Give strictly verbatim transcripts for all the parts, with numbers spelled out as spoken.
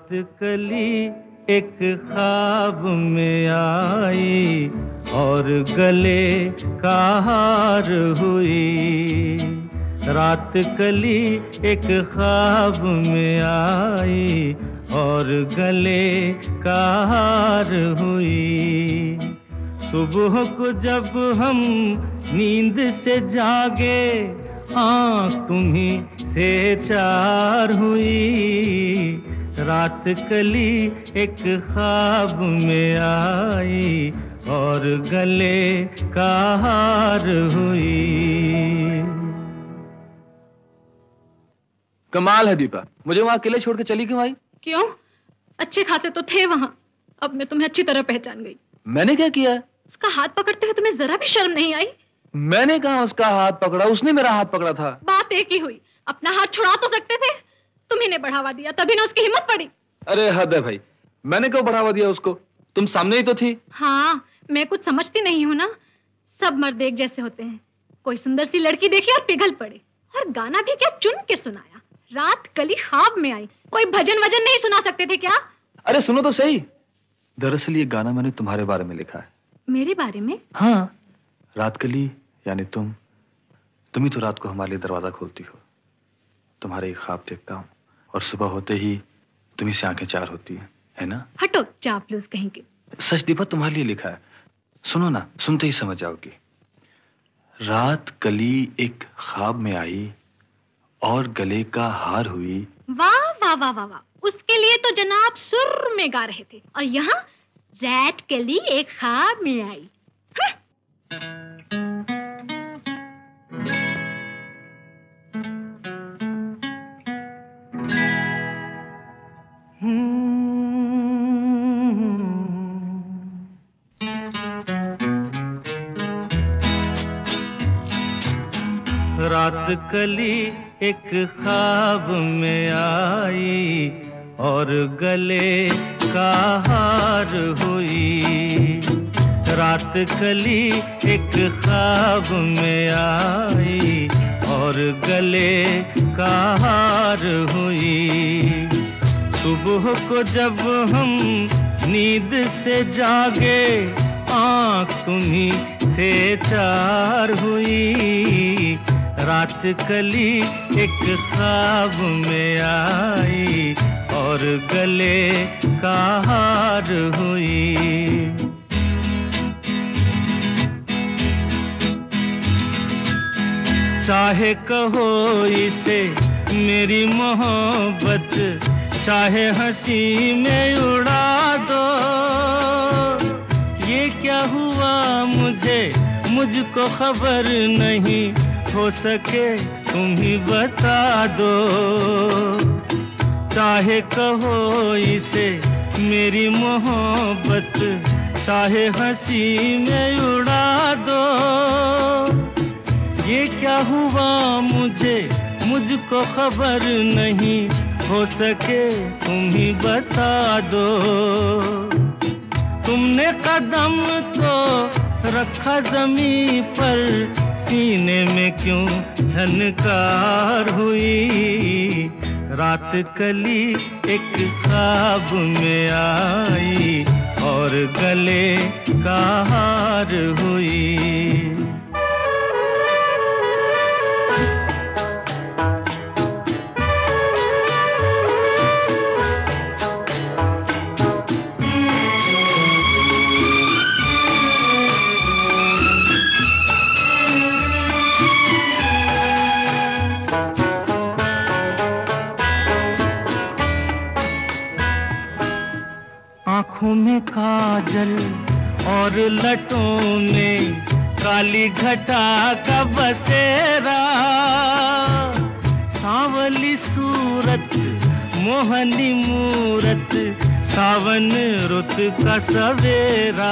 कली एक ख्वाब में आई और गले का हार हुई। रात कली एक ख्वाब में आई और गले का हार हुई। सुबह को जब हम नींद से जागे आँख तुम्ही से चार हुई। रात कली एक ख्वाब में आई और गले का हार हुई। कमाल है दीपा, मुझे वहाँ अकेले छोड़ के चली क्यों आई? क्यों? अच्छे खासे तो थे वहाँ। अब मैं तुम्हें अच्छी तरह पहचान गई। मैंने क्या किया है? उसका हाथ पकड़ते हुए तुम्हें जरा भी शर्म नहीं आई? मैंने कहा उसका हाथ पकड़ा, उसने मेरा हाथ पकड़ा था। बात एक ही हुई। अपना हाथ छुड़ा तो सकते थे। तुम्ही ने बढ़ावा दिया, तभी ना उसकी हिम्मत पड़ी। अरे हद है भाई, मैंने क्यों बढ़ावा दिया उसको? तुम सामने ही तो थी। हाँ, मैं कुछ समझती नहीं हूँ ना। सब मर्द एक जैसे होते हैं। कोई सुंदर सी लड़की देखी और पिघल पड़े। और गाना भी क्या चुन के सुनाया। रात कली ख्वाब में आई। कोई भजन वजन नहीं सुना सकते थे क्या? अरे सुनो तो सही। दरअसल ये गाना मैंने तुम्हारे बारे में लिखा है। मेरे बारे में? हाँ, रात कली यानी तुम तुम ही तो रात को हमारे लिए दरवाजा खोलती हो। तुम्हारे ही ख्वाब देखता हूँ और सुबह होते ही तुम्ही से आंखें चार होती है, है ना? हटो चापलूस कहीं के। सच दीपा, तुम्हारे लिए लिखा है। सुनो ना, सुनते ही समझ जाओगी। रात कली एक ख्वाब में आई और गले का हार हुई। वाह वाह वाह वाह वाह, उसके लिए तो जनाब सुर में गा रहे थे और यहाँ रात कली एक ख्वाब में आई। रात कली एक ख्वाब में आई और गले का हार हुई। रात कली एक ख्वाब में आई और गले का हार हुई। सुबह को जब हम नींद से जागे आँख तुम्ही से चार हुई। रात कली एक ख्वाब में आई और गले का हार हुई। चाहे कहो इसे मेरी मोहब्बत, चाहे हंसी में उड़ा दो। ये क्या हुआ मुझे मुझको खबर नहीं, हो सके तुम ही बता दो। चाहे कहो इसे मेरी मोहब्बत, चाहे हंसी में उड़ा दो। ये क्या हुआ मुझे मुझको खबर नहीं, हो सके तुम ही बता दो। तुमने कदम तो रखा जमीन पर, सीने में क्यों झनकार हुई। रात कली एक ख्वाब में आई और गले का हार हुई। आँखों में काजल और लटों में काली घटा का बसेरा। सांवली सूरत मोहनी मूरत, सावन रुत का सवेरा।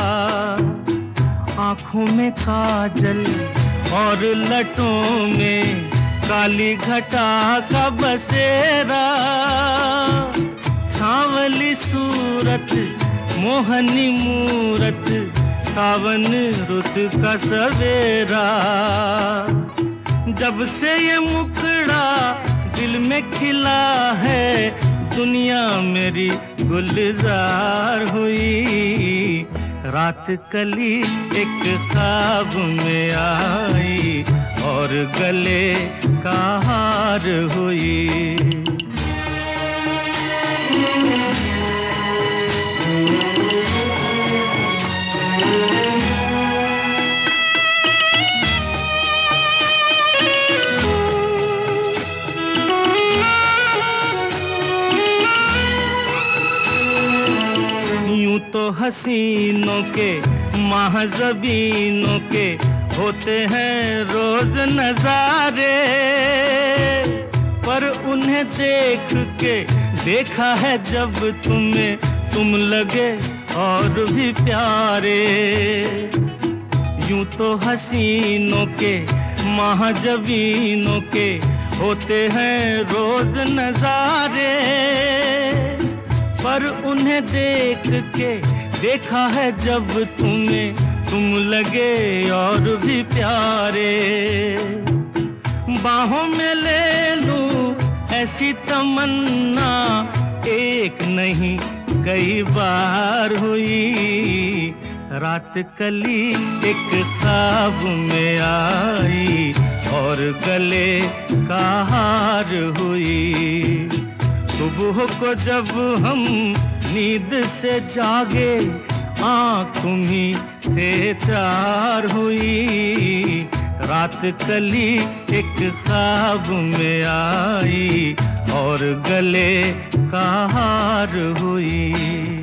आँखों में काजल और लटों में काली घटा का बसेरा। सांवली सूरत मोहनी मूरत, सावन रुत का सवेरा। जब से ये मुखड़ा दिल में खिला है, दुनिया मेरी गुलजार हुई। रात कली एक ख्वाब में आई और गले का हार हुई। यूं तो हसीनों के महज़बीनों के होते हैं रोज नजारे, पर उन्हें देख के देखा है जब तुम्हें तुम लगे और भी प्यारे। यूं तो हसीनों के महज़बीनों के होते हैं रोज नजारे, पर उन्हें देख के देखा है जब तुम्हें तुम लगे और भी प्यारे। बाहों में ले लूं ऐसी तमन्ना एक नहीं कई बार हुई। रात कली एक ख्वाब में आई और गले का हार हुई। सुबह को जब हम नींद से जागे आँख तुम्हीं से चार हुई। रात कली एक ख्वाब में आई और गले का हार हुई।